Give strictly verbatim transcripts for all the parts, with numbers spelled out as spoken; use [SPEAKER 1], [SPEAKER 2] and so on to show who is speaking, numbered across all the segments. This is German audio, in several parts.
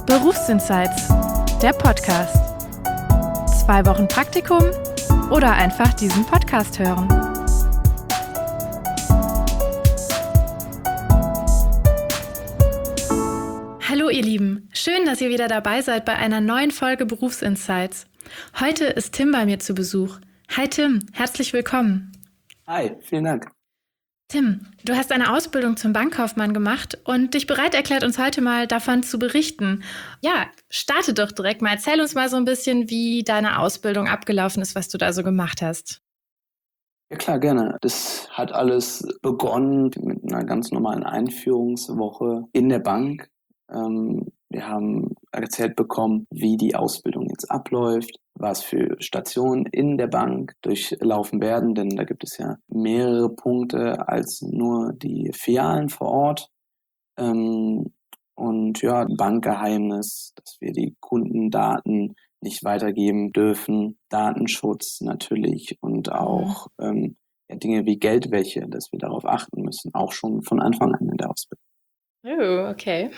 [SPEAKER 1] Berufsinsights, der Podcast. Zwei Wochen Praktikum oder einfach diesen Podcast hören. Hallo ihr Lieben, schön, dass ihr wieder dabei seid bei einer neuen Folge Berufsinsights. Heute ist Tim bei mir zu Besuch. Hi Tim, herzlich willkommen.
[SPEAKER 2] Hi, vielen Dank.
[SPEAKER 1] Tim, du hast eine Ausbildung zum Bankkaufmann gemacht und dich bereit erklärt, uns heute mal davon zu berichten. Ja, starte doch direkt mal. Erzähl uns mal so ein bisschen, wie deine Ausbildung abgelaufen ist, was du da so gemacht hast.
[SPEAKER 2] Ja klar, gerne. Das hat alles begonnen mit einer ganz normalen Einführungswoche in der Bank. Ähm, wir haben erzählt bekommen, wie die Ausbildung jetzt abläuft, was für Stationen in der Bank durchlaufen werden, denn da gibt es ja mehrere Punkte als nur die Filialen vor Ort. Ähm, und ja, Bankgeheimnis, dass wir die Kundendaten nicht weitergeben dürfen, Datenschutz natürlich und auch ähm, ja, Dinge wie Geldwäsche, dass wir darauf achten müssen, auch schon von Anfang an in der Ausbildung.
[SPEAKER 1] Oh, okay.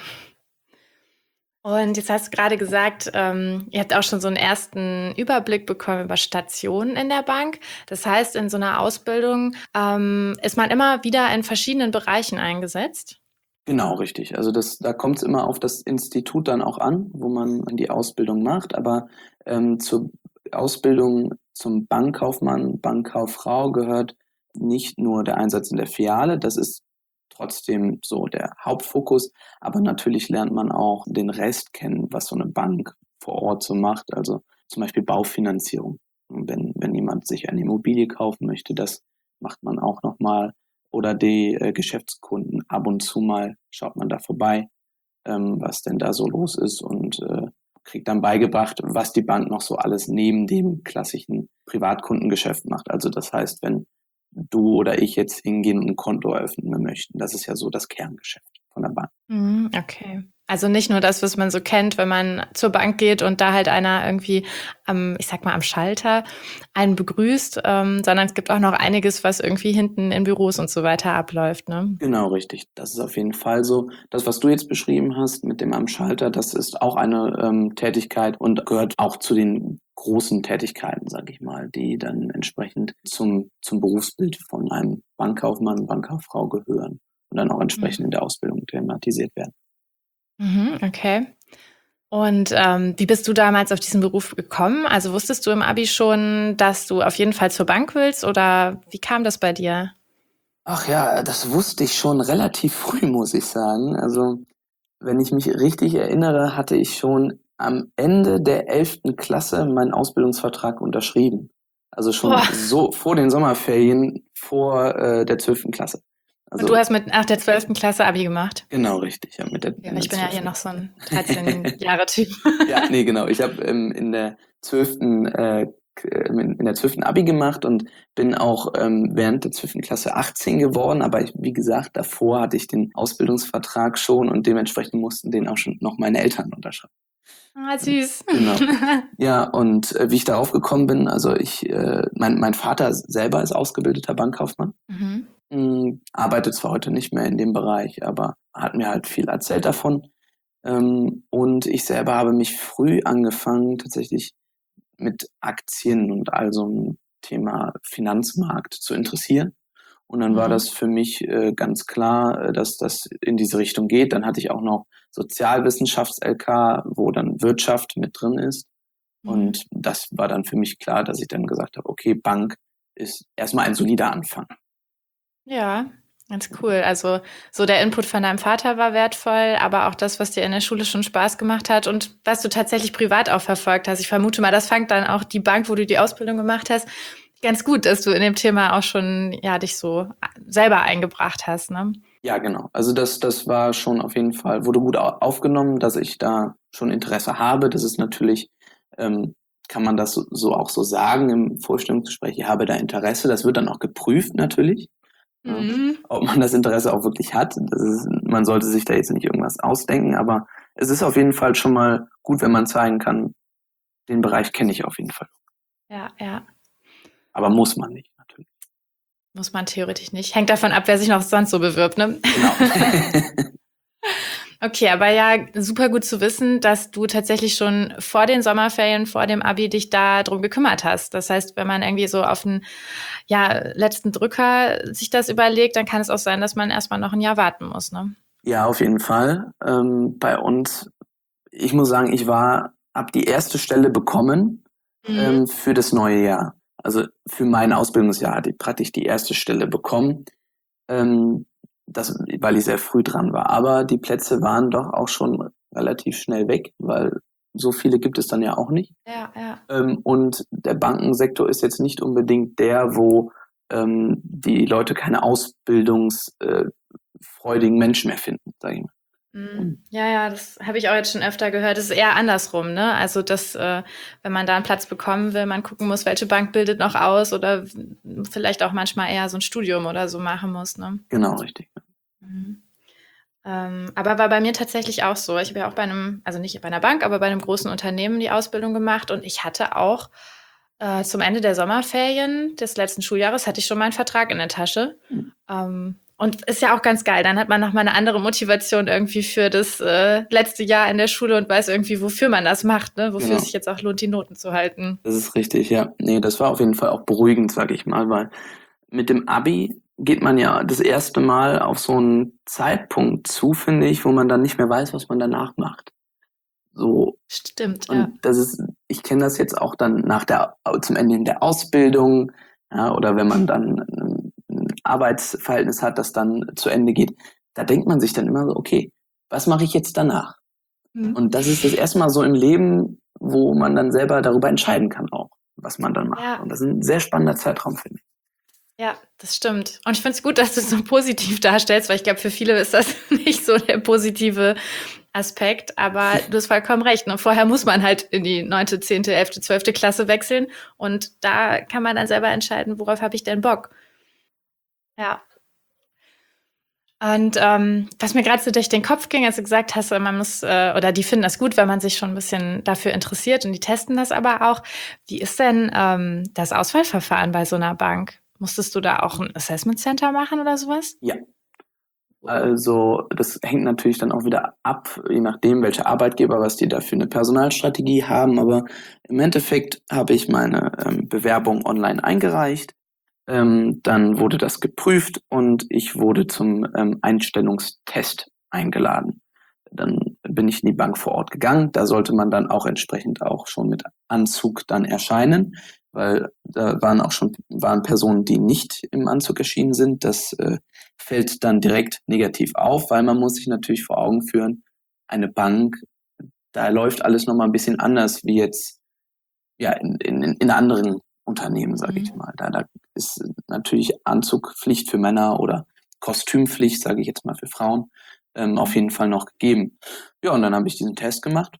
[SPEAKER 1] Und jetzt hast du gerade gesagt, ähm, ihr habt auch schon so einen ersten Überblick bekommen über Stationen in der Bank. Das heißt, in so einer Ausbildung ähm, ist man immer wieder in verschiedenen Bereichen eingesetzt?
[SPEAKER 2] Genau, richtig. Also das, da kommt es immer auf das Institut dann auch an, wo man die Ausbildung macht. Aber ähm, zur Ausbildung zum Bankkaufmann, Bankkauffrau gehört nicht nur der Einsatz in der Filiale, das ist trotzdem so der Hauptfokus, aber natürlich lernt man auch den Rest kennen, was so eine Bank vor Ort so macht, also zum Beispiel Baufinanzierung. Und wenn, wenn jemand sich eine Immobilie kaufen möchte, das macht man auch nochmal. Oder die äh, Geschäftskunden, ab und zu mal schaut man da vorbei, ähm, was denn da so los ist und äh, kriegt dann beigebracht, was die Bank noch so alles neben dem klassischen Privatkundengeschäft macht. Also das heißt, wenn du oder ich jetzt hingehen und ein Konto eröffnen möchten. Das ist ja so das Kerngeschäft von der Bank.
[SPEAKER 1] Mhm, okay. Also nicht nur das, was man so kennt, wenn man zur Bank geht und da halt einer irgendwie am, ich sag mal, am Schalter einen begrüßt, ähm, sondern es gibt auch noch einiges, was irgendwie hinten in Büros und so weiter abläuft, ne?
[SPEAKER 2] Genau, richtig. Das ist auf jeden Fall so. Das, was du jetzt beschrieben hast mit dem am Schalter, das ist auch eine ähm, Tätigkeit und gehört auch zu den großen Tätigkeiten, sage ich mal, die dann entsprechend zum, zum Berufsbild von einem Bankkaufmann, Bankkauffrau gehören und dann auch entsprechend in der Ausbildung thematisiert werden.
[SPEAKER 1] Mhm, okay. Und ähm, wie bist du damals auf diesen Beruf gekommen? Also wusstest du im Abi schon, dass du auf jeden Fall zur Bank willst oder wie kam das bei dir?
[SPEAKER 2] Ach ja, das wusste ich schon relativ früh, muss ich sagen. Also, wenn ich mich richtig erinnere, hatte ich schon am Ende der elften Klasse meinen Ausbildungsvertrag unterschrieben. Also schon
[SPEAKER 1] Boah.
[SPEAKER 2] so vor den Sommerferien, vor äh, der zwölften Klasse. Also,
[SPEAKER 1] Und du hast mit nach der zwölften Klasse Abi gemacht?
[SPEAKER 2] genau richtig, ja, mit der,
[SPEAKER 1] Ja,
[SPEAKER 2] in der
[SPEAKER 1] ich bin ja hier
[SPEAKER 2] zwölften
[SPEAKER 1] noch so ein dreizehn-Jahre-Typ.
[SPEAKER 2] Ja, nee, genau. Ich habe ähm, in der zwölften Äh, k- äh, in in der zwölften Abi gemacht und bin auch ähm, während der zwölften Klasse achtzehn geworden. Aber ich, wie gesagt, davor hatte ich den Ausbildungsvertrag schon und dementsprechend mussten den auch schon noch meine Eltern unterschreiben.
[SPEAKER 1] Ah, süß.
[SPEAKER 2] Genau. Ja, und äh, wie ich darauf gekommen bin, also ich, äh, mein, mein Vater selber ist ausgebildeter Bankkaufmann,
[SPEAKER 1] Mhm.
[SPEAKER 2] mh, arbeitet zwar heute nicht mehr in dem Bereich, aber hat mir halt viel erzählt davon. Ähm, und ich selber habe mich früh angefangen, tatsächlich mit Aktien und all so ein Thema Finanzmarkt zu interessieren. Und dann war
[SPEAKER 1] Mhm.
[SPEAKER 2] das für mich äh, ganz klar, äh, dass das in diese Richtung geht. Dann hatte ich auch noch Sozialwissenschafts-L K, wo dann Wirtschaft mit drin ist.
[SPEAKER 1] Mhm.
[SPEAKER 2] Und das war dann für mich klar, dass ich dann gesagt habe, okay, Bank ist erstmal ein solider Anfang.
[SPEAKER 1] Ja, ganz cool. Also so der Input von deinem Vater war wertvoll, aber auch das, was dir in der Schule schon Spaß gemacht hat und was du tatsächlich privat auch verfolgt hast. Ich vermute mal, das fängt dann auch die Bank, wo du die Ausbildung gemacht hast, ganz gut, dass du in dem Thema auch schon ja dich so selber eingebracht hast, ne?
[SPEAKER 2] Ja, genau. Also das, das war schon auf jeden Fall, wurde gut au- aufgenommen, dass ich da schon Interesse habe. Das ist natürlich, ähm, kann man das so, so auch so sagen im Vorstellungsgespräch, ich habe da Interesse. Das wird dann auch geprüft natürlich, ja,
[SPEAKER 1] Mhm.
[SPEAKER 2] ob man das Interesse auch wirklich hat. Das ist, man sollte sich da jetzt nicht irgendwas ausdenken, aber es ist auf jeden Fall schon mal gut, wenn man zeigen kann, den Bereich kenne ich auf jeden Fall.
[SPEAKER 1] Ja, ja.
[SPEAKER 2] Aber muss man nicht, natürlich.
[SPEAKER 1] Muss man theoretisch nicht. Hängt davon ab, wer sich noch sonst so bewirbt, ne?
[SPEAKER 2] Genau.
[SPEAKER 1] Okay, aber ja, super gut zu wissen, dass du tatsächlich schon vor den Sommerferien, vor dem Abi dich da drum gekümmert hast. Das heißt, wenn man irgendwie so auf den ja, letzten Drücker sich das überlegt, dann kann es auch sein, dass man erstmal noch ein Jahr warten muss, ne?
[SPEAKER 2] Ja, auf jeden Fall. Ähm, bei uns, ich muss sagen, ich war, hab die erste Stelle bekommen
[SPEAKER 1] Mhm.
[SPEAKER 2] ähm, für das neue Jahr. Also für mein Ausbildungsjahr hatte ich praktisch die erste Stelle bekommen, ähm, das, weil ich sehr früh dran war. Aber die Plätze waren doch auch schon relativ schnell weg, weil so viele gibt es dann ja auch nicht.
[SPEAKER 1] Ja, ja.
[SPEAKER 2] Ähm, und der Bankensektor ist jetzt nicht unbedingt der, wo ähm, die Leute keine ausbildungsfreudigen Menschen mehr finden, sage ich mal.
[SPEAKER 1] Mhm.
[SPEAKER 2] Und
[SPEAKER 1] Ja, ja, das habe ich auch jetzt schon öfter gehört. Das ist eher andersrum, ne? Also, dass, äh, wenn man da einen Platz bekommen will, man gucken muss, welche Bank bildet noch aus oder w- vielleicht auch manchmal eher so ein Studium oder so machen muss, ne?
[SPEAKER 2] genau, richtig.
[SPEAKER 1] Mhm. Ähm, aber war bei mir tatsächlich auch so. Ich habe ja auch bei einem, also nicht bei einer Bank, aber bei einem großen Unternehmen die Ausbildung gemacht und ich hatte auch äh, zum Ende der Sommerferien des letzten Schuljahres hatte ich schon meinen Vertrag in der Tasche. Ähm, und ist ja auch ganz geil. Dann hat man nochmal eine andere Motivation irgendwie für das äh, letzte Jahr in der Schule und weiß irgendwie, wofür man das macht, ne? Wofür es
[SPEAKER 2] Genau.
[SPEAKER 1] sich jetzt auch lohnt, die Noten zu halten.
[SPEAKER 2] Das ist richtig, ja. Nee, das war auf jeden Fall auch beruhigend, sag ich mal, weil mit dem Abi geht man ja das erste Mal auf so einen Zeitpunkt zu, finde ich, wo man dann nicht mehr weiß, was man danach macht. So,
[SPEAKER 1] Stimmt, ja.
[SPEAKER 2] und das ist, ich kenne das jetzt auch dann nach der, zum Ende der Ausbildung, ja, oder wenn man dann ein, ein Arbeitsverhältnis hat, das dann zu Ende geht. Da denkt man sich dann immer so, okay, was mache ich jetzt danach?
[SPEAKER 1] Mhm.
[SPEAKER 2] Und das ist das erste Mal so im Leben, wo man dann selber darüber entscheiden kann auch, was man dann macht.
[SPEAKER 1] Ja,
[SPEAKER 2] Und das ist ein sehr spannender Zeitraum, finde ich.
[SPEAKER 1] ja, das stimmt. Und ich finde es gut, dass du es so positiv darstellst, weil ich glaube, für viele ist das nicht so der positive Aspekt. Aber du hast vollkommen recht. Und vorher muss man halt in die neunte, zehnte, elfte, zwölfte Klasse wechseln. Und da kann man dann selber entscheiden, worauf habe ich denn Bock. Ja. Und ähm, was mir gerade so durch den Kopf ging, als du gesagt hast, man muss, äh, oder die finden das gut, wenn man sich schon ein bisschen dafür interessiert und die testen das aber auch. Wie ist denn ähm, das Auswahlverfahren bei so einer Bank? Musstest du da auch ein Assessment Center machen oder sowas?
[SPEAKER 2] Ja, also das hängt natürlich dann auch wieder ab, je nachdem, welcher Arbeitgeber, was die da für eine Personalstrategie haben. Aber im Endeffekt habe ich meine ähm, Bewerbung online eingereicht. Ähm, dann wurde das geprüft und ich wurde zum ähm, Einstellungstest eingeladen. Dann bin ich in die Bank vor Ort gegangen. Da sollte man dann auch entsprechend auch schon mit Anzug dann erscheinen, weil da waren auch schon waren Personen, die nicht im Anzug erschienen sind. Das äh, fällt dann direkt negativ auf, weil man muss sich natürlich vor Augen führen, eine Bank, da läuft alles nochmal ein bisschen anders wie jetzt ja in, in, in anderen Unternehmen, sage ich
[SPEAKER 1] Mhm.
[SPEAKER 2] mal. Da, da ist natürlich Anzugpflicht für Männer oder Kostümpflicht, sage ich jetzt mal, für Frauen, ähm, auf
[SPEAKER 1] Mhm.
[SPEAKER 2] jeden Fall noch gegeben. Ja, und dann habe ich diesen Test gemacht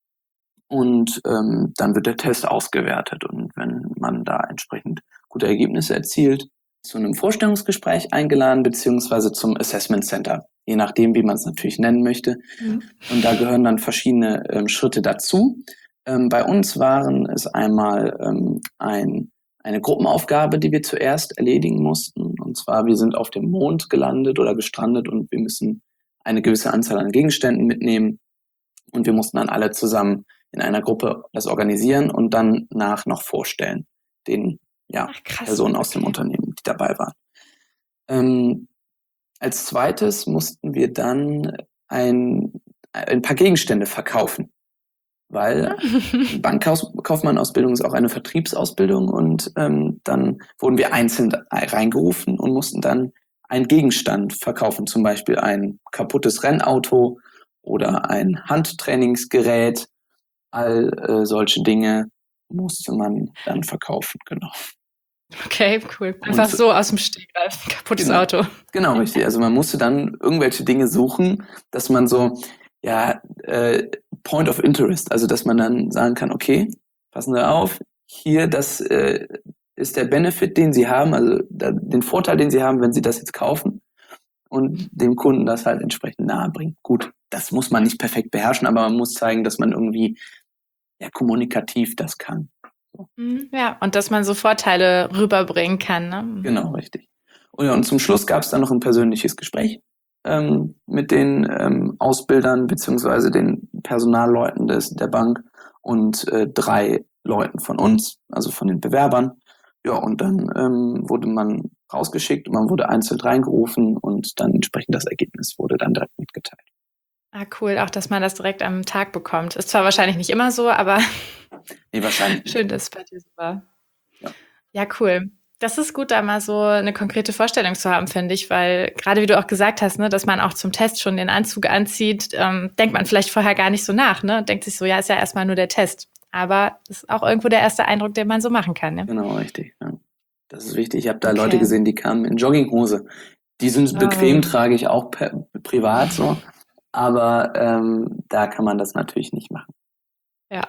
[SPEAKER 2] und ähm, dann wird der Test ausgewertet. Und wenn man da entsprechend gute Ergebnisse erzielt, zu einem Vorstellungsgespräch eingeladen, beziehungsweise zum Assessment Center, je nachdem, wie man es natürlich nennen möchte.
[SPEAKER 1] Mhm.
[SPEAKER 2] Und da gehören dann verschiedene ähm, Schritte dazu. Ähm, bei uns waren es einmal ähm, ein, eine Gruppenaufgabe, die wir zuerst erledigen mussten. Und zwar, wir sind auf dem Mond gelandet oder gestrandet und wir müssen eine gewisse Anzahl an Gegenständen mitnehmen. Und wir mussten dann alle zusammen in einer Gruppe das organisieren und dann nach noch vorstellen, den ja,
[SPEAKER 1] Ach, krass.
[SPEAKER 2] Personen aus dem
[SPEAKER 1] Okay.
[SPEAKER 2] Unternehmen, die dabei waren. Ähm, als zweites mussten wir dann ein, ein paar Gegenstände verkaufen, weil Bankkaufmann-Ausbildung ist auch eine Vertriebsausbildung und ähm, dann wurden wir einzeln reingerufen und mussten dann einen Gegenstand verkaufen, zum Beispiel ein kaputtes Rennauto oder ein Handtrainingsgerät. All äh, solche Dinge musste man dann verkaufen, genau.
[SPEAKER 1] Okay, cool. Einfach
[SPEAKER 2] Und
[SPEAKER 1] so aus dem Stegreif. Kaputtes
[SPEAKER 2] genau,
[SPEAKER 1] Auto.
[SPEAKER 2] genau richtig. Also man musste dann irgendwelche Dinge suchen, dass man so, ja, äh, Point of Interest, also dass man dann sagen kann, okay, passen Sie auf, hier, das äh, ist der Benefit, den Sie haben, also da, den Vorteil, den Sie haben, wenn Sie das jetzt kaufen und dem Kunden das halt entsprechend nahebringen. Gut, das muss man nicht perfekt beherrschen, aber man muss zeigen, dass man irgendwie ja, kommunikativ das kann. So,
[SPEAKER 1] Mhm. Ja, und dass man so Vorteile rüberbringen kann, ne? Mhm.
[SPEAKER 2] genau, richtig. Und, ja, und zum Schluss gab es dann noch ein persönliches Gespräch. ähm, mit den ähm, Ausbildern beziehungsweise den Personalleuten des, der Bank und äh, drei Leuten von uns, also von den Bewerbern. Ja, und dann ähm, wurde man rausgeschickt, man wurde einzeln reingerufen und dann entsprechend das Ergebnis wurde dann direkt mitgeteilt.
[SPEAKER 1] Ah, cool, auch dass man das direkt am Tag bekommt. Ist zwar wahrscheinlich nicht immer so, aber
[SPEAKER 2] Nee, wahrscheinlich nicht.
[SPEAKER 1] schön, dass es bei dir so war.
[SPEAKER 2] Ja.
[SPEAKER 1] Ja, cool. Das ist gut, da mal so eine konkrete Vorstellung zu haben, finde ich, weil gerade wie du auch gesagt hast, ne, dass man auch zum Test schon den Anzug anzieht, ähm, denkt man vielleicht vorher gar nicht so nach, ne? Denkt sich so, ja, ist ja erstmal nur der Test. Aber das ist auch irgendwo der erste Eindruck, den man so machen kann, ne?
[SPEAKER 2] Genau, richtig. Ja. Das ist wichtig. Ich habe da Leute
[SPEAKER 1] Okay.
[SPEAKER 2] gesehen, die kamen in Jogginghose. Die sind
[SPEAKER 1] Oh.
[SPEAKER 2] bequem, trage ich auch per, privat so. Aber ähm, da kann man das natürlich nicht machen.
[SPEAKER 1] Ja.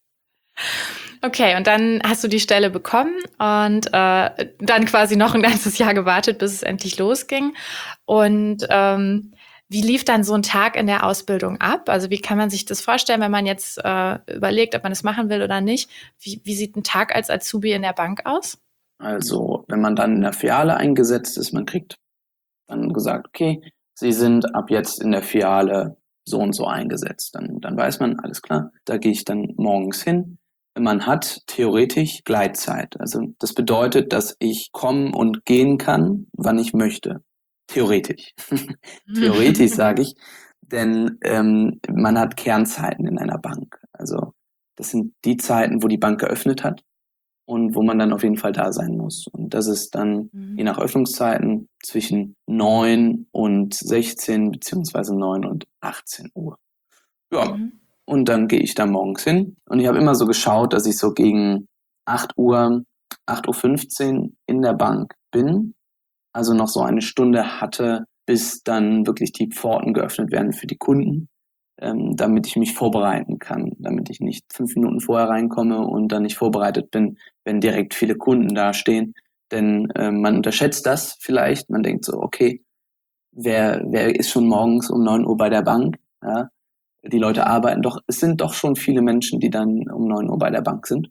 [SPEAKER 1] Okay, und dann hast du die Stelle bekommen und äh, dann quasi noch ein ganzes Jahr gewartet, bis es endlich losging. Und ähm, wie lief dann so ein Tag in der Ausbildung ab? Also wie kann man sich das vorstellen, wenn man jetzt äh, überlegt, ob man das machen will oder nicht? Wie, wie sieht ein Tag als Azubi in der Bank aus?
[SPEAKER 2] Also, wenn man dann in der Filiale eingesetzt ist, man kriegt dann gesagt, okay, Sie sind ab jetzt in der Filiale so und so eingesetzt. Dann, dann weiß man, alles klar, da gehe ich dann morgens hin. Man hat theoretisch Gleitzeit. Also das bedeutet, dass ich kommen und gehen kann, wann ich möchte. Theoretisch. Theoretisch sage ich, denn ähm, man hat Kernzeiten in einer Bank. Also das sind die Zeiten, wo die Bank geöffnet hat und wo man dann auf jeden Fall da sein muss. Und das ist dann
[SPEAKER 1] Mhm.
[SPEAKER 2] je nach Öffnungszeiten zwischen neun und sechzehn beziehungsweise neun und achtzehn Uhr. Ja,
[SPEAKER 1] Mhm.
[SPEAKER 2] und dann gehe ich da morgens hin und ich habe immer so geschaut, dass ich so gegen acht Uhr, acht Uhr fünfzehn in der Bank bin, also noch so eine Stunde hatte, bis dann wirklich die Pforten geöffnet werden für die Kunden, ähm, damit ich mich vorbereiten kann, damit ich nicht fünf Minuten vorher reinkomme und dann nicht vorbereitet bin, wenn direkt viele Kunden dastehen. Denn äh, man unterschätzt das vielleicht, man denkt so, okay, wer, wer ist schon morgens um neun Uhr bei der Bank? Ja? Die Leute arbeiten doch, es sind doch schon viele Menschen, die dann um neun Uhr bei der Bank sind.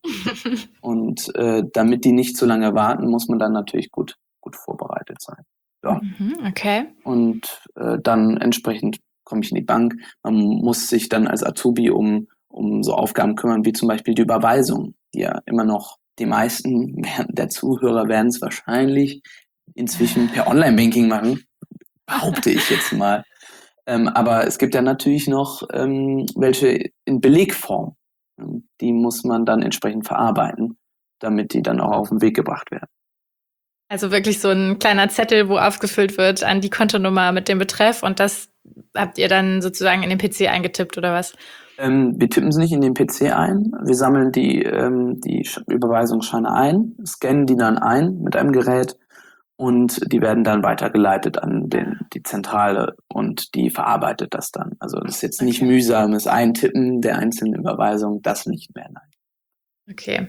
[SPEAKER 2] Und äh, damit die nicht zu lange warten, muss man dann natürlich gut, gut vorbereitet sein. Ja.
[SPEAKER 1] Mhm, okay.
[SPEAKER 2] Und äh, dann entsprechend komme ich in die Bank. Man muss sich dann als Azubi um, um so Aufgaben kümmern, wie zum Beispiel die Überweisung, die ja immer noch die meisten der Zuhörer werden es wahrscheinlich inzwischen per Online-Banking machen, behaupte ich jetzt mal. Ähm, aber es gibt ja natürlich noch ähm, welche in Belegform. Die muss man dann entsprechend verarbeiten, damit die dann auch auf den Weg gebracht werden.
[SPEAKER 1] Also wirklich so ein kleiner Zettel, wo aufgefüllt wird an die Kontonummer mit dem Betreff und das habt ihr dann sozusagen in den P C eingetippt oder was?
[SPEAKER 2] Ähm, wir tippen sie nicht in den P C ein. Wir sammeln die, ähm, die Überweisungsscheine ein, scannen die dann ein mit einem Gerät und die werden dann weitergeleitet an den, die Zentrale und die verarbeitet das dann. Also das ist jetzt nicht
[SPEAKER 1] Okay.
[SPEAKER 2] mühsames Eintippen der einzelnen Überweisung, das nicht mehr, nein.
[SPEAKER 1] Okay.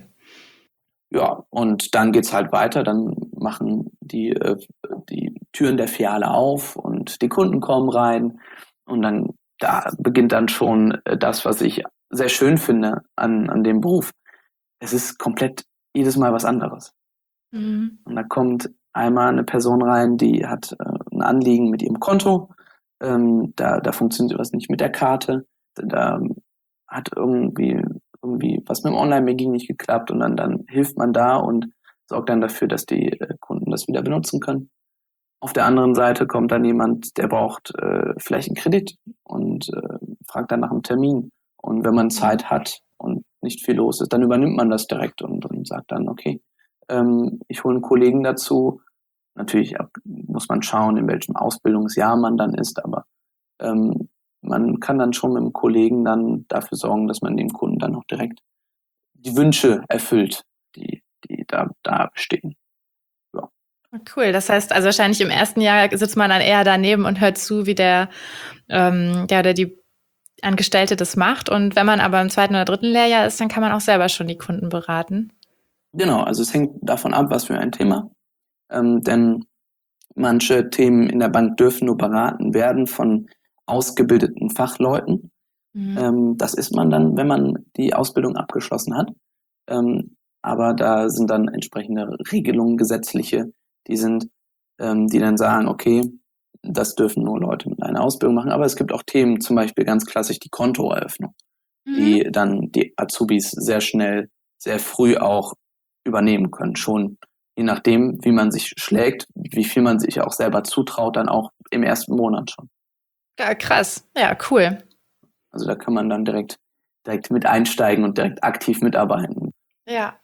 [SPEAKER 2] Ja, und dann geht's halt weiter, dann machen die, äh, die Türen der Filiale auf und die Kunden kommen rein und dann da beginnt dann schon äh, das, was ich sehr schön finde an, an dem Beruf. Es ist komplett jedes Mal was anderes.
[SPEAKER 1] Mhm.
[SPEAKER 2] Und da kommt einmal eine Person rein, die hat äh, ein Anliegen mit ihrem Konto, ähm, da, da funktioniert was nicht mit der Karte, da hat irgendwie irgendwie was mit dem Online-Banking nicht geklappt und dann, dann hilft man da und sorgt dann dafür, dass die äh, Kunden das wieder benutzen können. Auf der anderen Seite kommt dann jemand, der braucht äh, vielleicht einen Kredit und äh, fragt dann nach einem Termin. Und wenn man Zeit hat und nicht viel los ist, dann übernimmt man das direkt und, und sagt dann, okay, ähm, ich hole einen Kollegen dazu. Natürlich ab, muss man schauen, in welchem Ausbildungsjahr man dann ist, aber ähm, man kann dann schon mit dem Kollegen dann dafür sorgen, dass man dem Kunden dann auch direkt die Wünsche erfüllt, die, die da, da bestehen. Ja.
[SPEAKER 1] Cool. Das heißt, also wahrscheinlich im ersten Jahr sitzt man dann eher daneben und hört zu, wie der, ähm, der oder die Angestellte das macht. Und wenn man aber im zweiten oder dritten Lehrjahr ist, dann kann man auch selber schon die Kunden beraten.
[SPEAKER 2] Genau, also es hängt davon ab, was für ein Thema. Ähm, denn manche Themen in der Bank dürfen nur beraten werden von ausgebildeten Fachleuten.
[SPEAKER 1] Mhm.
[SPEAKER 2] Ähm, das ist man dann, wenn man die Ausbildung abgeschlossen hat. Ähm, aber da sind dann entsprechende Regelungen, gesetzliche, die sind, ähm, die dann sagen, okay, das dürfen nur Leute mit einer Ausbildung machen. Aber es gibt auch Themen, zum Beispiel ganz klassisch die Kontoeröffnung,
[SPEAKER 1] Mhm.
[SPEAKER 2] die dann die Azubis sehr schnell, sehr früh auch übernehmen können. Schon je nachdem, wie man sich schlägt, wie viel man sich auch selber zutraut, dann auch im ersten Monat schon.
[SPEAKER 1] Ja, krass. Ja, cool.
[SPEAKER 2] Also da kann man dann direkt, direkt mit einsteigen und direkt aktiv mitarbeiten.
[SPEAKER 1] Ja.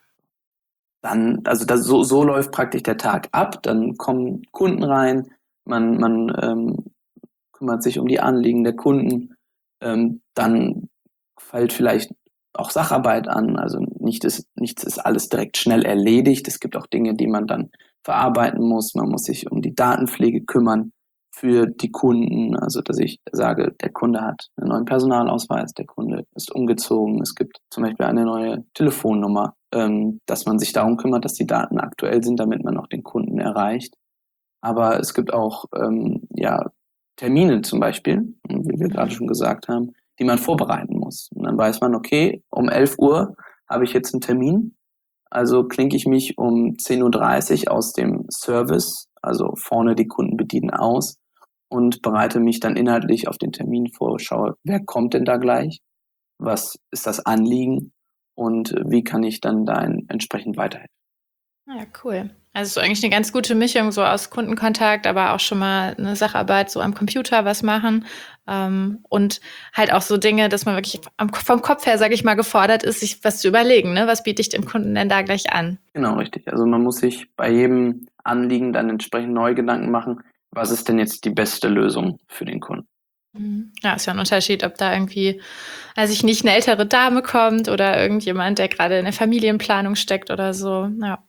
[SPEAKER 2] Dann, also das, so, so läuft praktisch der Tag ab. Dann kommen Kunden rein, man, man ähm, kümmert sich um die Anliegen der Kunden. Ähm, dann fällt vielleicht auch Sacharbeit an. Also nicht ist, nichts ist alles direkt schnell erledigt. Es gibt auch Dinge, die man dann verarbeiten muss. Man muss sich um die Datenpflege kümmern für die Kunden. Also dass ich sage, der Kunde hat einen neuen Personalausweis, der Kunde ist umgezogen. Es gibt zum Beispiel eine neue Telefonnummer, ähm, dass man sich darum kümmert, dass die Daten aktuell sind, damit man auch den Kunden erreicht. Aber es gibt auch ähm, ja, Termine zum Beispiel, wie wir gerade schon gesagt haben, die man vorbereiten muss. Und dann weiß man, okay, um elf Uhr habe ich jetzt einen Termin, also klinke ich mich um zehn Uhr dreißig aus dem Service, also vorne die Kunden bedienen, aus und bereite mich dann inhaltlich auf den Termin vor, schaue, wer kommt denn da gleich, was ist das Anliegen und wie kann ich dann da entsprechend weiterhelfen.
[SPEAKER 1] Ja, cool. Also so eigentlich eine ganz gute Mischung so aus Kundenkontakt, aber auch schon mal eine Sacharbeit so am Computer was machen, ähm, und halt auch so Dinge, dass man wirklich am, vom Kopf her, sage ich mal, gefordert ist, sich was zu überlegen, ne? Was biete ich dem Kunden denn da gleich an?
[SPEAKER 2] Genau, richtig. Also man muss sich bei jedem Anliegen dann entsprechend neue Gedanken machen, was ist denn jetzt die beste Lösung für den Kunden.
[SPEAKER 1] Mhm. Ja, ist ja ein Unterschied, ob da irgendwie, weiß ich nicht, eine ältere Dame kommt oder irgendjemand, der gerade in der Familienplanung steckt oder so. Ja.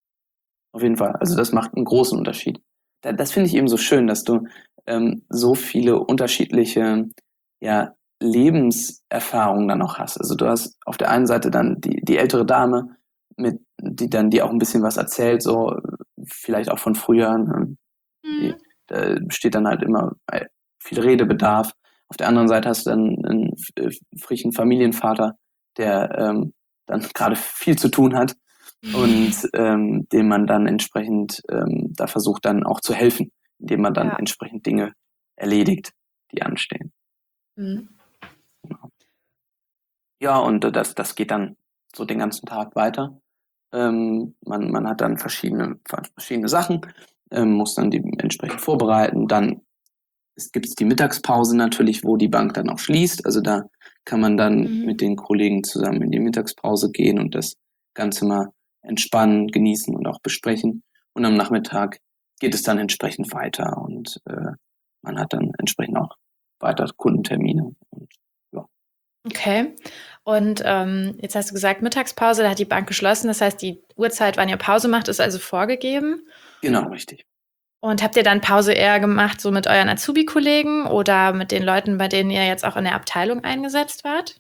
[SPEAKER 2] Auf jeden Fall. Also das macht einen großen Unterschied. Da, das finde ich eben so schön, dass du ähm, so viele unterschiedliche ja, Lebenserfahrungen dann auch hast. Also du hast auf der einen Seite dann die, die ältere Dame, mit, die dann dir auch ein bisschen was erzählt, so vielleicht auch von früher. Ne? Die,
[SPEAKER 1] Mhm.
[SPEAKER 2] da besteht dann halt immer äh, viel Redebedarf. Auf der anderen Seite hast du dann einen äh, frischen Familienvater, der ähm, dann gerade viel zu tun hat und ähm, dem man dann entsprechend ähm, da versucht dann auch zu helfen, indem man dann
[SPEAKER 1] Ja.
[SPEAKER 2] entsprechend Dinge erledigt, die anstehen.
[SPEAKER 1] Mhm.
[SPEAKER 2] Genau. Ja, und äh, das, das geht dann so den ganzen Tag weiter. Ähm, man, man hat dann verschiedene, verschiedene Sachen, ähm, muss dann die entsprechend vorbereiten. Dann es gibt die Mittagspause natürlich, wo die Bank dann auch schließt. Also da kann man dann
[SPEAKER 1] Mhm.
[SPEAKER 2] mit den Kollegen zusammen in die Mittagspause gehen und das Ganze mal entspannen, genießen und auch besprechen. Und am Nachmittag geht es dann entsprechend weiter und äh, man hat dann entsprechend auch weiter Kundentermine. Und, ja.
[SPEAKER 1] Okay. Und ähm, jetzt hast du gesagt, Mittagspause, da hat die Bank geschlossen. Das heißt, die Uhrzeit, wann ihr Pause macht, ist also vorgegeben.
[SPEAKER 2] Genau, richtig.
[SPEAKER 1] Und habt ihr dann Pause eher gemacht, so mit euren Azubi-Kollegen oder mit den Leuten, bei denen ihr jetzt auch in der Abteilung eingesetzt wart?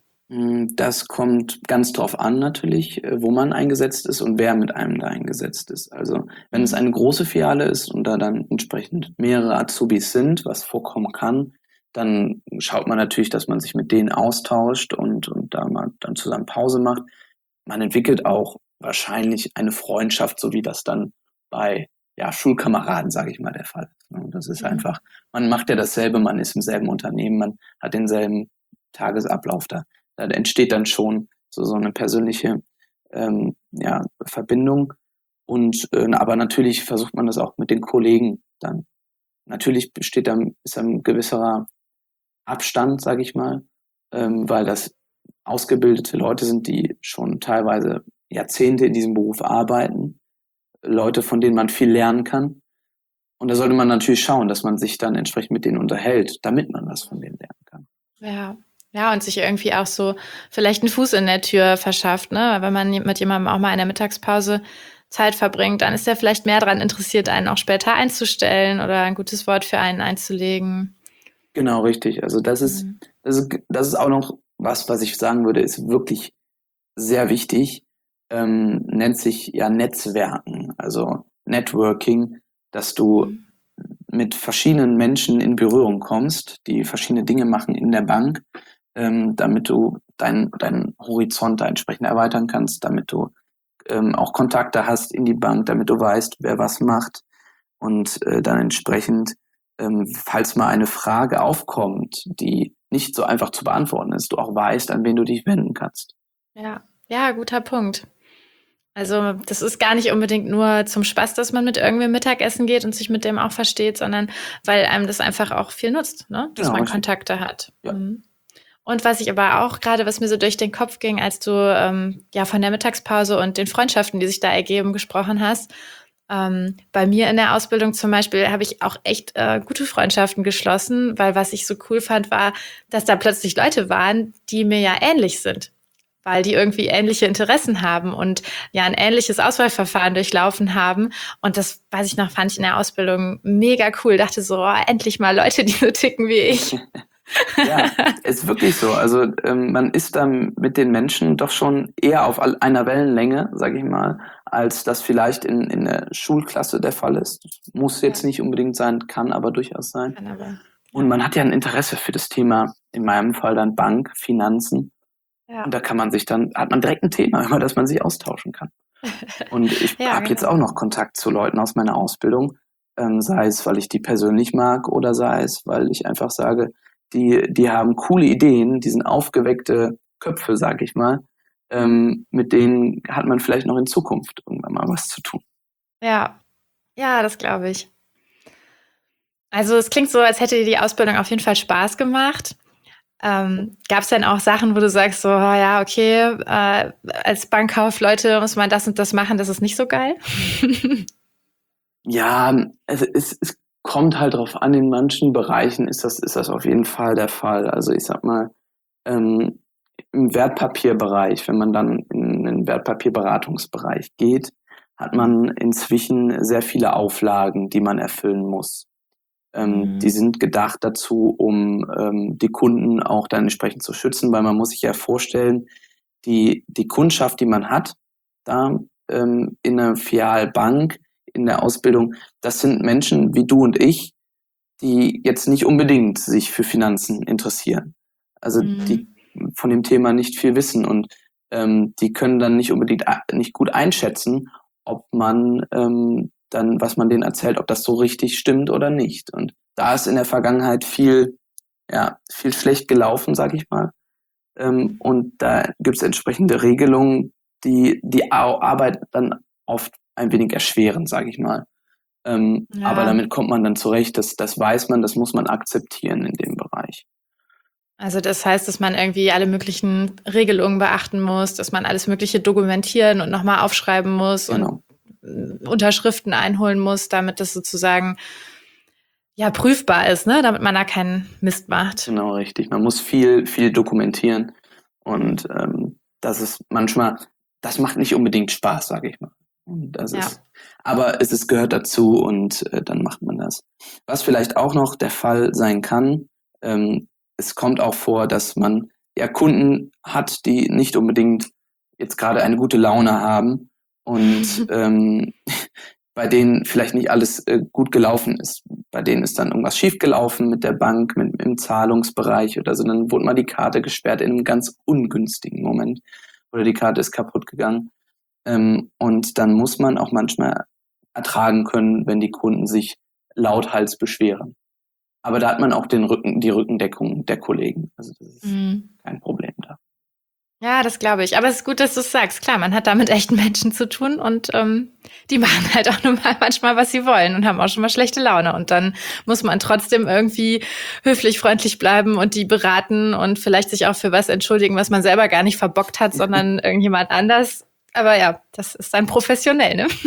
[SPEAKER 2] Das kommt ganz drauf an natürlich, äh, wo man eingesetzt ist und wer mit einem da eingesetzt ist. Also wenn es
[SPEAKER 1] Mhm.
[SPEAKER 2] eine große Filiale ist und da dann entsprechend mehrere Azubis sind, was vorkommen kann, dann schaut man natürlich, dass man sich mit denen austauscht und, und da mal dann zusammen Pause macht. Man entwickelt auch wahrscheinlich eine Freundschaft, so wie das dann bei ja, Schulkameraden, sage ich mal, der Fall ist. Ne? Das ist
[SPEAKER 1] Mhm.
[SPEAKER 2] einfach, man macht ja dasselbe, man ist im selben Unternehmen, man hat denselben Tagesablauf da. Da entsteht dann schon so, so eine persönliche ähm, ja, Verbindung. Und äh, aber natürlich versucht man das auch mit den Kollegen dann. Natürlich besteht dann ist ein gewisser Abstand, sage ich mal, ähm, weil das ausgebildete Leute sind, die schon teilweise Jahrzehnte in diesem Beruf arbeiten, Leute, von denen man viel lernen kann. Und da sollte man natürlich schauen, dass man sich dann entsprechend mit denen unterhält, damit man was von denen lernen kann.
[SPEAKER 1] Ja. Ja, und sich irgendwie auch so vielleicht einen Fuß in der Tür verschafft, ne? Wenn man mit jemandem auch mal in der Mittagspause Zeit verbringt, dann ist er vielleicht mehr daran interessiert, einen auch später einzustellen oder ein gutes Wort für einen einzulegen.
[SPEAKER 2] Genau, richtig. Also das ist,
[SPEAKER 1] Mhm.
[SPEAKER 2] das ist, das ist auch noch was, was ich sagen würde, ist wirklich sehr wichtig. Ähm, nennt sich ja Netzwerken, also Networking, dass du
[SPEAKER 1] Mhm.
[SPEAKER 2] mit verschiedenen Menschen in Berührung kommst, die verschiedene Dinge machen in der Bank, ähm, damit du deinen deinen Horizont da entsprechend erweitern kannst, damit du ähm, auch Kontakte hast in die Bank, damit du weißt, wer was macht und äh, dann entsprechend ähm, falls mal eine Frage aufkommt, die nicht so einfach zu beantworten ist, du auch weißt, an wen du dich wenden kannst.
[SPEAKER 1] Ja, ja, guter Punkt. Also das ist gar nicht unbedingt nur zum Spaß, dass man mit irgendwem Mittagessen geht und sich mit dem auch versteht, sondern weil einem das einfach auch viel nutzt, ne? Dass
[SPEAKER 2] Genau,
[SPEAKER 1] man
[SPEAKER 2] richtig.
[SPEAKER 1] Kontakte hat.
[SPEAKER 2] Ja.
[SPEAKER 1] Mhm. Und was ich aber auch gerade, was mir so durch den Kopf ging, als du ähm, ja von der Mittagspause und den Freundschaften, die sich da ergeben, gesprochen hast. Ähm, bei mir in der Ausbildung zum Beispiel habe ich auch echt äh, gute Freundschaften geschlossen, weil was ich so cool fand, war, dass da plötzlich Leute waren, die mir ja ähnlich sind, weil die irgendwie ähnliche Interessen haben und ja ein ähnliches Auswahlverfahren durchlaufen haben. Und das, weiß ich noch, fand ich in der Ausbildung mega cool. Dachte so, oh, endlich mal Leute, die so ticken wie ich.
[SPEAKER 2] Ja, ist wirklich so. Also ähm, man ist dann mit den Menschen doch schon eher auf all- einer Wellenlänge, sage ich mal, als das vielleicht in, in der Schulklasse der Fall ist. Muss jetzt
[SPEAKER 1] Ja.
[SPEAKER 2] nicht unbedingt sein, kann aber durchaus sein.
[SPEAKER 1] Kann aber,
[SPEAKER 2] Und
[SPEAKER 1] ja.
[SPEAKER 2] man hat ja ein Interesse für das Thema, in meinem Fall dann Bank, Finanzen.
[SPEAKER 1] Ja.
[SPEAKER 2] Und da kann man sich dann, hat man direkt ein Thema, über das man sich austauschen kann. Und ich
[SPEAKER 1] Ja,
[SPEAKER 2] habe jetzt
[SPEAKER 1] genau.
[SPEAKER 2] auch noch Kontakt zu Leuten aus meiner Ausbildung, ähm, sei es, weil ich die persönlich mag oder sei es, weil ich einfach sage, die, die haben coole Ideen, die sind aufgeweckte Köpfe, sag ich mal. Ähm, mit denen hat man vielleicht noch in Zukunft irgendwann mal was zu tun.
[SPEAKER 1] Ja, ja, das glaube ich. Also es klingt so, als hätte dir die Ausbildung auf jeden Fall Spaß gemacht. Ähm, Gab es denn auch Sachen, wo du sagst, so, oh ja, okay, äh, als Bankkaufleute muss man das und das machen, das ist nicht so geil?
[SPEAKER 2] Ja, es, es, es kommt halt drauf an, in manchen Bereichen ist das, ist das auf jeden Fall der Fall. Also ich sag mal, ähm, im Wertpapierbereich, wenn man dann in den Wertpapierberatungsbereich geht, hat man inzwischen sehr viele Auflagen, die man erfüllen muss. Ähm, die
[SPEAKER 1] Mhm.
[SPEAKER 2] sind gedacht dazu, um ähm, die Kunden auch dann entsprechend zu schützen, weil man muss sich ja vorstellen, die, die Kundschaft, die man hat, da ähm, in einer Filialbank, in der Ausbildung, das sind Menschen wie du und ich, die jetzt nicht unbedingt sich für Finanzen interessieren. Also die
[SPEAKER 1] Mhm.
[SPEAKER 2] von dem Thema nicht viel wissen und ähm, die können dann nicht unbedingt a- nicht gut einschätzen, ob man ähm, dann, was man denen erzählt, ob das so richtig stimmt oder nicht. Und da ist in der Vergangenheit viel, ja, viel schlecht gelaufen, sag ich mal. Ähm, und da gibt es entsprechende Regelungen, die die Au- Arbeit dann oft ein wenig erschweren, sage ich mal. Ähm, aber
[SPEAKER 1] Ja,
[SPEAKER 2] damit kommt man dann zurecht, das, das weiß man, das muss man akzeptieren in dem Bereich.
[SPEAKER 1] also das heißt, dass man irgendwie alle möglichen Regelungen beachten muss, dass man alles Mögliche dokumentieren und nochmal aufschreiben muss und
[SPEAKER 2] Genau,
[SPEAKER 1] äh, Unterschriften einholen muss, damit das sozusagen ja prüfbar ist, ne? Damit man da keinen Mist macht.
[SPEAKER 2] genau richtig. Man muss viel, viel dokumentieren und ähm, das ist manchmal, das macht nicht unbedingt Spaß, sage ich mal. Und das
[SPEAKER 1] Ja.
[SPEAKER 2] ist, aber es ist, gehört dazu und äh, dann macht man das. Was vielleicht auch noch der Fall sein kann, ähm, es kommt auch vor, dass man ja Kunden hat, die nicht unbedingt jetzt gerade eine gute Laune haben und ähm, bei denen vielleicht nicht alles äh, gut gelaufen ist. Bei denen ist dann irgendwas schiefgelaufen mit der Bank, mit, im Zahlungsbereich oder so. Dann wurde mal die Karte gesperrt in einem ganz ungünstigen Moment oder die Karte ist kaputt gegangen. Ähm, und dann muss man auch manchmal ertragen können, wenn die Kunden sich lauthals beschweren. Aber da hat man auch den Rücken, die Rückendeckung der Kollegen. Also das ist
[SPEAKER 1] Mhm.
[SPEAKER 2] kein Problem da.
[SPEAKER 1] Ja, das glaube ich. Aber es ist gut, dass du es sagst. Klar, man hat da mit echten Menschen zu tun und ähm, die machen halt auch nur mal manchmal, was sie wollen und haben auch schon mal schlechte Laune. Und dann muss man trotzdem irgendwie höflich, freundlich bleiben und die beraten und vielleicht sich auch für was entschuldigen, was man selber gar nicht verbockt hat, sondern irgendjemand anders. Aber ja, das ist dann professionell, ne?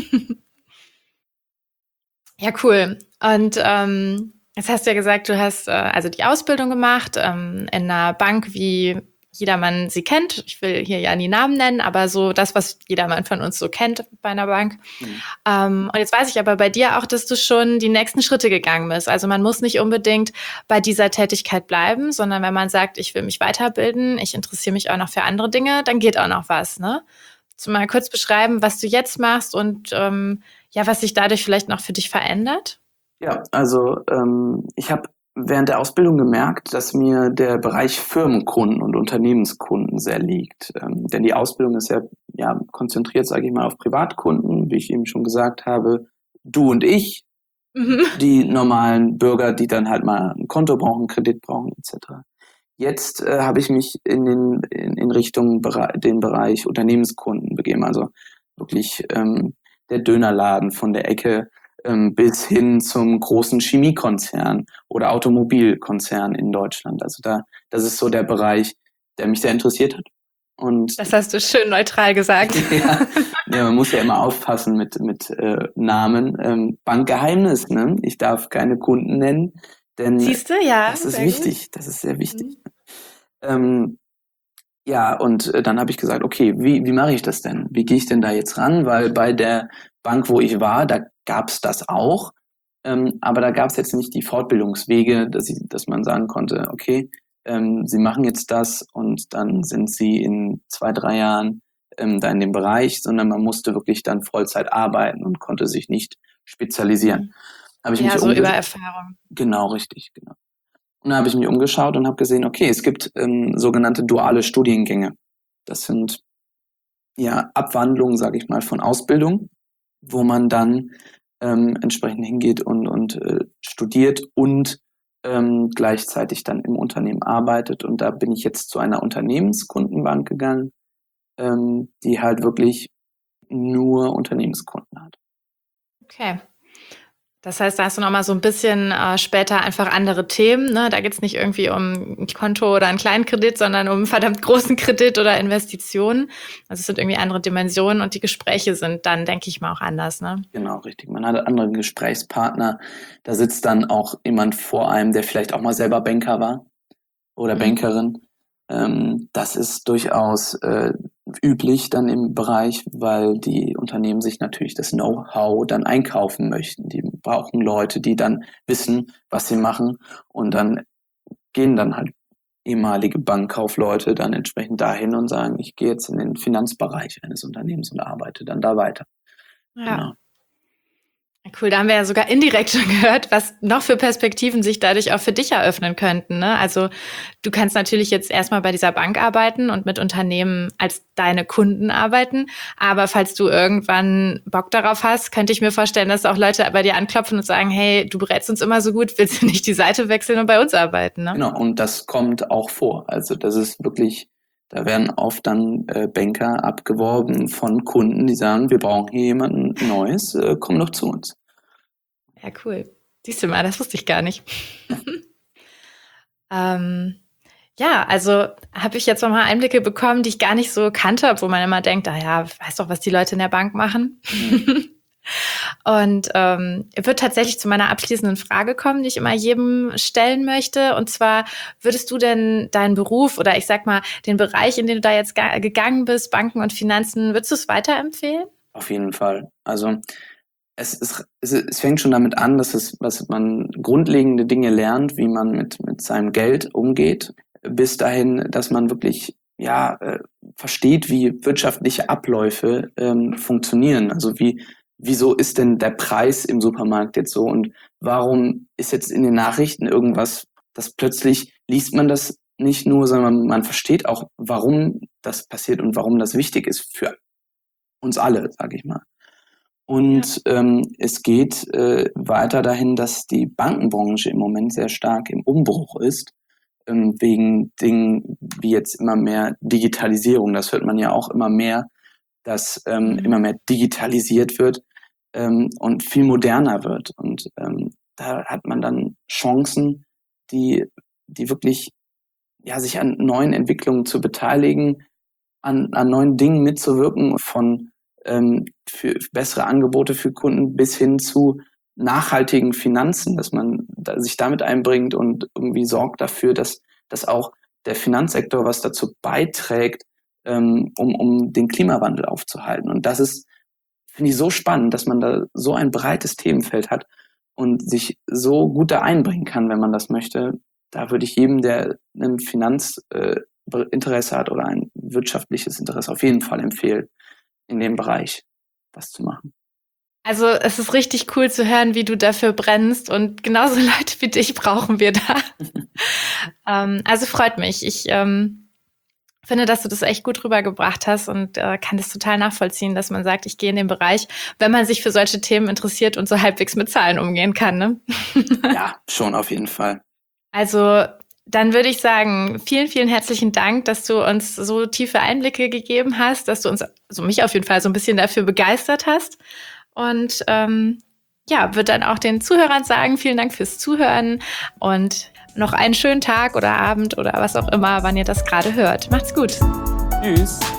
[SPEAKER 1] Ja, cool. Und ähm, jetzt hast du ja gesagt, du hast äh, also die Ausbildung gemacht ähm, in einer Bank, wie jedermann sie kennt. Ich will hier ja nie Namen nennen, aber so das, was jedermann von uns so kennt bei einer Bank.
[SPEAKER 2] Mhm.
[SPEAKER 1] Ähm, und jetzt weiß ich aber bei dir auch, dass du schon die nächsten Schritte gegangen bist. Also man muss nicht unbedingt bei dieser Tätigkeit bleiben, sondern wenn man sagt, ich will mich weiterbilden, ich interessiere mich auch noch für andere Dinge, dann geht auch noch was, ne? Kannst du mal kurz beschreiben, was du jetzt machst und ähm, ja, was sich dadurch vielleicht noch für dich verändert?
[SPEAKER 2] Ja, also ähm, ich habe während der Ausbildung gemerkt, dass mir der Bereich Firmenkunden und Unternehmenskunden sehr liegt. Ähm, denn die Ausbildung ist ja, ja konzentriert, sage ich mal, auf Privatkunden, wie ich eben schon gesagt habe. Du und ich,
[SPEAKER 1] Mhm.
[SPEAKER 2] die normalen Bürger, die dann halt mal ein Konto brauchen, einen Kredit brauchen et cetera. Jetzt äh, habe ich mich in den in, in Richtung Bere den Bereich Unternehmenskunden begeben, also wirklich ähm, der Dönerladen von der Ecke ähm, bis hin zum großen Chemiekonzern oder Automobilkonzern in Deutschland. Also da, das ist so der Bereich, der mich sehr interessiert hat. Und
[SPEAKER 1] Das hast du schön neutral gesagt.
[SPEAKER 2] ja, ja, man muss ja immer aufpassen mit mit äh, Namen. Ähm, Bankgeheimnis, ne? Ich darf keine Kunden nennen, denn
[SPEAKER 1] Siehst du, ja,
[SPEAKER 2] das ist
[SPEAKER 1] sehr gut.
[SPEAKER 2] wichtig. Das ist sehr wichtig.
[SPEAKER 1] Mhm.
[SPEAKER 2] Ähm, ja, und äh, dann habe ich gesagt, okay, wie, wie mache ich das denn? Wie gehe ich denn da jetzt ran? Weil bei der Bank, wo ich war, da gab's das auch. Ähm, aber da gab's jetzt nicht die Fortbildungswege, dass, ich, dass man sagen konnte, okay, ähm, Sie machen jetzt das und dann sind Sie in zwei, drei Jahren ähm, da in dem Bereich, sondern man musste wirklich dann Vollzeit arbeiten und konnte sich nicht spezialisieren.
[SPEAKER 1] Mhm.
[SPEAKER 2] Habe ich
[SPEAKER 1] Ja,
[SPEAKER 2] mich
[SPEAKER 1] so über
[SPEAKER 2] umge
[SPEAKER 1] Erfahrung.
[SPEAKER 2] genau, richtig, genau. Und dann habe ich mich umgeschaut und habe gesehen, okay, es gibt ähm, sogenannte duale Studiengänge. Das sind ja Abwandlungen, sage ich mal, von Ausbildung, wo man dann ähm, entsprechend hingeht und, und äh, studiert und ähm, gleichzeitig dann im Unternehmen arbeitet. Und da bin ich jetzt zu einer Unternehmenskundenbank gegangen, ähm, die halt wirklich nur Unternehmenskunden hat.
[SPEAKER 1] Okay. Das heißt, da hast du noch mal so ein bisschen äh, später einfach andere Themen, ne? Da geht's nicht irgendwie um ein Konto oder einen kleinen Kredit, sondern um einen verdammt großen Kredit oder Investitionen. Also es sind irgendwie andere Dimensionen und die Gespräche sind dann, denke ich mal, auch anders, ne?
[SPEAKER 2] Genau, richtig. Man hat andere Gesprächspartner. Da sitzt dann auch jemand vor einem, der vielleicht auch mal selber Banker war oder
[SPEAKER 1] Mhm.
[SPEAKER 2] Bankerin. Ähm, das ist durchaus äh, üblich dann im Bereich, weil die Unternehmen sich natürlich das Know-how dann einkaufen möchten. Die brauchen Leute, die dann wissen, was sie machen und dann gehen dann halt ehemalige Bankkaufleute dann entsprechend dahin und sagen, ich gehe jetzt in den Finanzbereich eines Unternehmens und arbeite dann da weiter.
[SPEAKER 1] Ja.
[SPEAKER 2] Genau.
[SPEAKER 1] Cool, da haben wir ja sogar indirekt schon gehört, was noch für Perspektiven sich dadurch auch für dich eröffnen könnten, ne? Also du kannst natürlich jetzt erstmal bei dieser Bank arbeiten und mit Unternehmen als deine Kunden arbeiten. Aber falls du irgendwann Bock darauf hast, könnte ich mir vorstellen, dass auch Leute bei dir anklopfen und sagen, hey, du berätst uns immer so gut, willst du nicht die Seite wechseln und bei uns arbeiten, ne?
[SPEAKER 2] Genau, und das kommt auch vor. Also das ist wirklich, da werden oft dann äh, Banker abgeworben von Kunden, die sagen, wir brauchen hier jemanden Neues, äh, komm doch zu uns.
[SPEAKER 1] Ja, cool. Siehst du mal, das wusste ich gar nicht. ähm, Ja, also habe ich jetzt nochmal Einblicke bekommen, die ich gar nicht so kannte, obwohl man immer denkt, ah ja, weiß doch, was die Leute in der Bank machen.
[SPEAKER 2] Mhm.
[SPEAKER 1] Und ähm, wird tatsächlich zu meiner abschließenden Frage kommen, die ich immer jedem stellen möchte. Und zwar, würdest du denn deinen Beruf oder ich sag mal, den Bereich, in den du da jetzt ga- gegangen bist, Banken und Finanzen, würdest du es weiterempfehlen?
[SPEAKER 2] Auf jeden Fall. Also es, ist, es, es fängt schon damit an, dass es, dass man grundlegende Dinge lernt, wie man mit, mit seinem Geld umgeht, bis dahin, dass man wirklich ja äh, versteht, wie wirtschaftliche Abläufe ähm, funktionieren. Also wie wieso ist denn der Preis im Supermarkt jetzt so und warum ist jetzt in den Nachrichten irgendwas, dass plötzlich liest man das nicht nur, sondern man versteht auch, warum das passiert und warum das wichtig ist für uns alle, sage ich mal.
[SPEAKER 1] Ja.
[SPEAKER 2] Und ähm, es geht äh, weiter dahin, dass die Bankenbranche im Moment sehr stark im Umbruch ist, ähm, wegen Dingen wie jetzt immer mehr Digitalisierung. Das hört man ja auch immer mehr, dass ähm,
[SPEAKER 1] Mhm.
[SPEAKER 2] immer mehr digitalisiert wird ähm, und viel moderner wird. Und ähm, da hat man dann Chancen, die, die wirklich ja, sich an neuen Entwicklungen zu beteiligen, an, an neuen Dingen mitzuwirken, von ähm, für bessere Angebote für Kunden bis hin zu nachhaltigen Finanzen, dass man da, sich damit einbringt und irgendwie sorgt dafür, dass, dass auch der Finanzsektor was dazu beiträgt, ähm, um, um den Klimawandel aufzuhalten. Und das ist, finde ich, so spannend, dass man da so ein breites Themenfeld hat und sich so gut da einbringen kann, wenn man das möchte. Da würde ich jedem, der ein Finanzinteresse hat oder ein wirtschaftliches Interesse, auf jeden Fall empfehlen, in dem Bereich was zu machen.
[SPEAKER 1] Also es ist richtig cool zu hören, wie du dafür brennst und genauso Leute wie dich brauchen wir da. ähm, also freut mich. Ich ähm, finde, dass du das echt gut rübergebracht hast und äh, kann das total nachvollziehen, dass man sagt, ich gehe in den Bereich, wenn man sich für solche Themen interessiert und so halbwegs mit Zahlen umgehen kann, ne?
[SPEAKER 2] Ja, schon auf jeden Fall.
[SPEAKER 1] Also dann würde ich sagen, vielen, vielen herzlichen Dank, dass du uns so tiefe Einblicke gegeben hast, dass du uns, also mich auf jeden Fall so ein bisschen dafür begeistert hast. Und ähm, ja, würde dann auch den Zuhörern sagen, vielen Dank fürs Zuhören und noch einen schönen Tag oder Abend oder was auch immer, wann ihr das gerade hört. Macht's gut.
[SPEAKER 2] Tschüss.